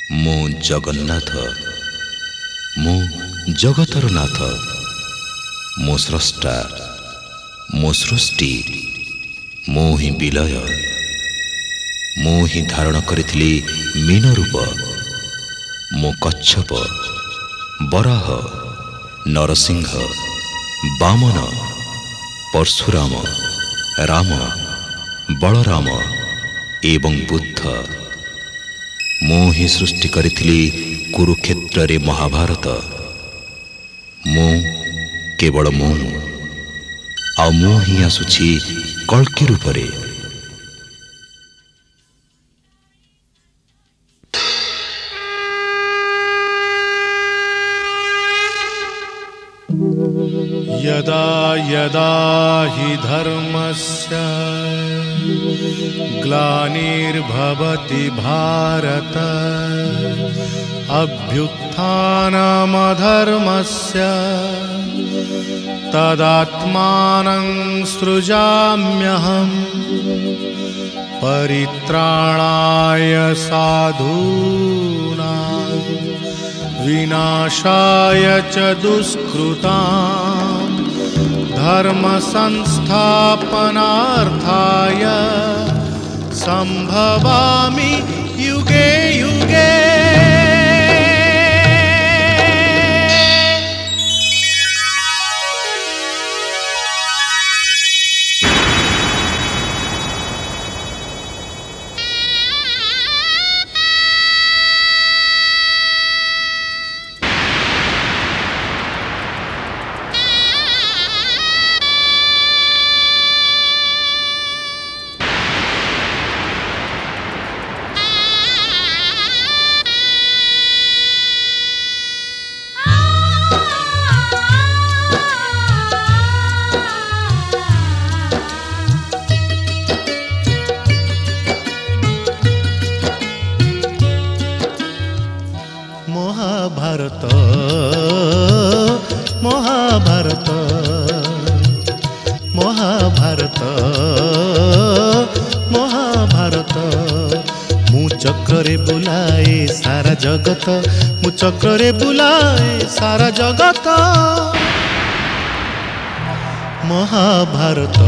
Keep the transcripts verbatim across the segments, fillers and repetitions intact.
मो जगन्नाथ मो जगतर नाथ मो स्रष्टा मो सृष्टि मो ही विलय मो ही धारण करिथिली मीन रूप मो कच्छप बराह नरसिंह वामन परशुराम राम बलराम एवं बुद्ध मो ही सृष्टि करिथिली कुरुक्षेत्र रे महाभारत मो केवल मो आ मो ही आसुछि कल्कि रूप रे। यदा यदा हि धर्मस्य ग्लानिर्भवति भारत अभ्युत्थानमधर्मस्य तदात्मानं सृजाम्यहम् परित्राणाय साधूनां विनाशाय च दुष्कृतां धर्म संस्थापनार्थाय संभवामि युगे युगे। महाभारत महाभारत महाभारत महाभारत मु चक्रे बुलाए सारा जगत मु चक्रे बुलाए सारा जगत महाभारत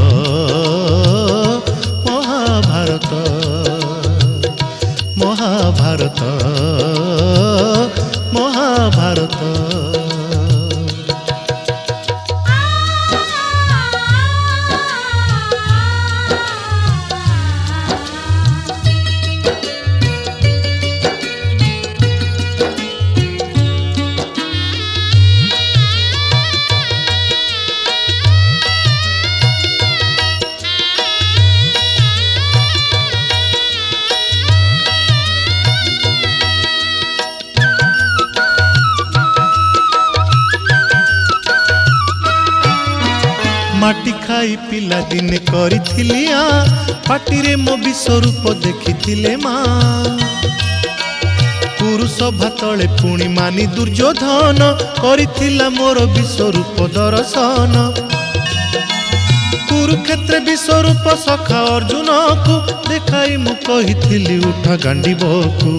महाभारत महाभारत महाभारत। माटी खाई पिला दिने करिथिलिया पाटी रे मो विश्वरूप देखिथिले माँ पुरुष भातले पुणी मानी दुर्योधन करिथिला मोर विश्वरूप दर्शन कुरुक्षेत्र विश्वरूप सखा अर्जुन को देखाई मु कहिथिली उठा गांडीबकु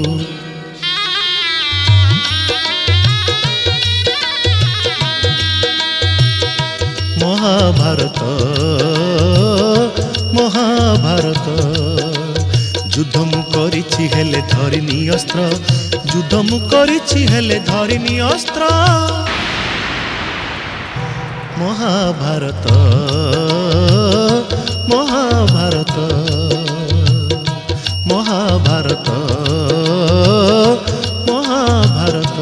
महाभारत महाभारत युद्ध मु करिछि हेले धरिनी अस्त्र युद्ध मु करिछि हेले धरिनी अस्त्र महाभारत महाभारत महाभारत महाभारत।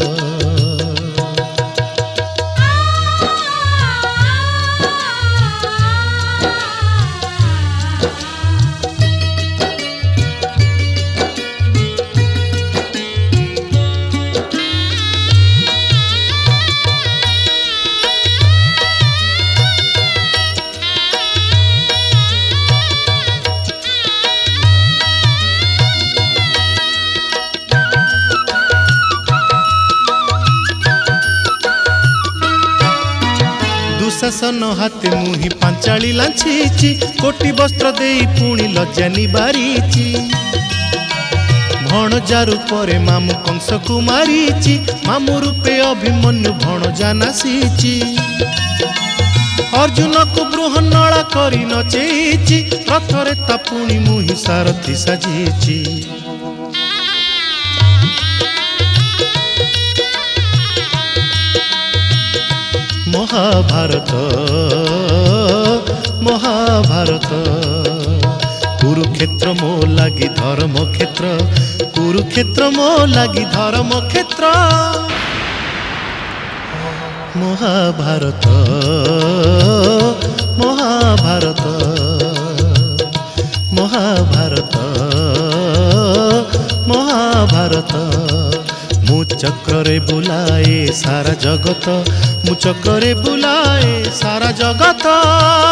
दुशासन हाथे मुही पांचाली लांछीची कोटी वस्त्र देई पुणी लज्जा निबारीची भणजा रूपरे मामु कंस को मारीची मामु रूपे अभिमन्यु भणजा नासीची अर्जुन को बृहन्नला करी नचेची रथरे तापुणी मुहि सारथी साजीची महाभारत महाभारत कुरुक्षेत्र मो लागी धर्म क्षेत्र कुरुक्षेत्र मो लागी धर्म क्षेत्र महाभारत महाभारत महाभारत महाभारत मु चक्रे बुलाए सारा जगत मु चक्रे बुलाए सारा जगत।